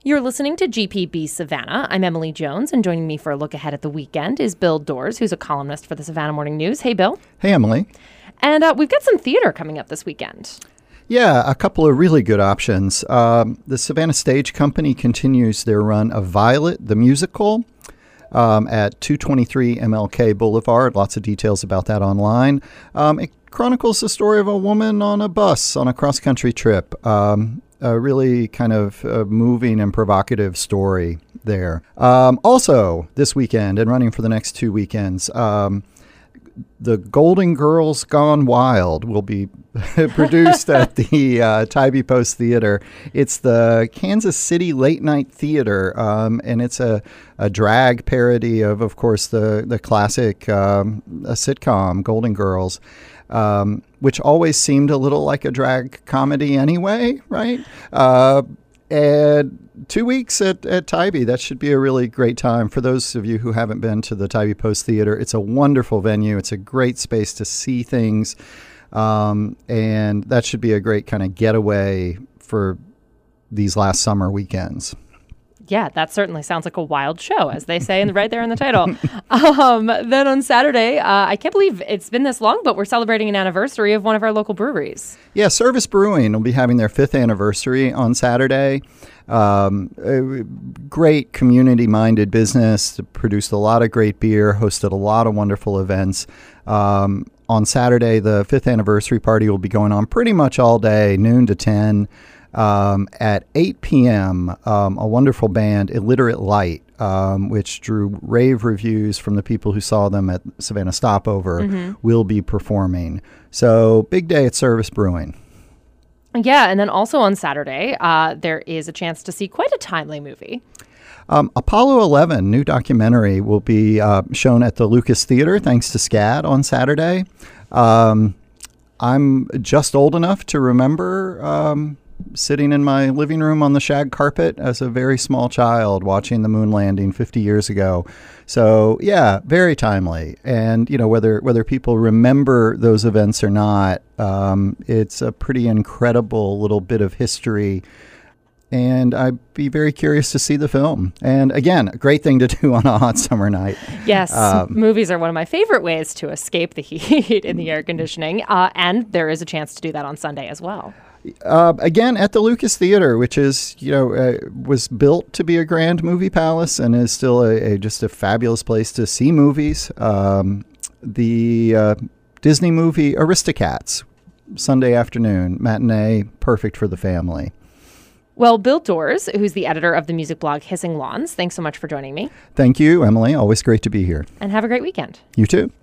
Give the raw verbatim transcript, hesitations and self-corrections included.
You're listening to G P B Savannah. I'm Emily Jones, and joining me for a look ahead at the weekend is Bill Doors, who's a columnist for the Savannah Morning News. Hey, Bill. Hey, Emily. And uh, we've got some theater coming up this weekend. Yeah, a couple of really good options. Um, the Savannah Stage Company continues their run of Violet, the musical, um, at two twenty-three M L K Boulevard. Lots of details about that online. Um, it chronicles the story of a woman on a bus on a cross-country trip. Um, a really kind of uh, moving and provocative story there. Um, also, this weekend and running for the next two weekends, um, the Golden Girls Gone Wild will be produced at the uh, Tybee Post Theater. It's the Kansas City Late Night Theater, um, and it's a, a drag parody of, of course, the, the classic um, a sitcom, Golden Girls, um, which always seemed a little like a drag comedy anyway, right? Uh, and two weeks at, at Tybee, that should be a really great time. For those of you who haven't been to the Tybee Post Theater, it's a wonderful venue. It's a great space to see things. Um, and that should be a great kind of getaway for these last summer weekends. Yeah, that certainly sounds like a wild show, as they say in the, right there in the title. Um, then on Saturday, uh, I can't believe it's been this long, but we're celebrating an anniversary of one of our local breweries. Yeah, Service Brewing will be having their fifth anniversary on Saturday. Um, a great community-minded business, produced a lot of great beer, hosted a lot of wonderful events. Um, on Saturday, the fifth anniversary party will be going on pretty much all day, noon to ten. Um, at eight p.m., um, a wonderful band, Illiterate Light, um, which drew rave reviews from the people who saw them at Savannah Stopover, mm-hmm. will be performing. So big day at Service Brewing. Yeah, and then also on Saturday, uh, there is a chance to see quite a timely movie. Um, Apollo eleven, new documentary, will be uh, shown at the Lucas Theater, thanks to SCAD, on Saturday. Um, I'm just old enough to remember um, sitting in my living room on the shag carpet as a very small child watching the moon landing fifty years ago. So, yeah, very timely. And, you know, whether whether people remember those events or not, um, it's a pretty incredible little bit of history. And I'd be very curious to see the film. And again, a great thing to do on a hot summer night. Yes, um, movies are one of my favorite ways to escape the heat in the air conditioning. Uh, and there is a chance to do that on Sunday as well. Uh, again, at the Lucas Theater, which is, you know, uh, was built to be a grand movie palace and is still a, a just a fabulous place to see movies. Um, the uh, Disney movie Aristocats, Sunday afternoon, matinee, perfect for the family. Well, Bill Doors, who's the editor of the music blog Hissing Lawns, thanks so much for joining me. Thank you, Emily. Always great to be here. And have a great weekend. You too.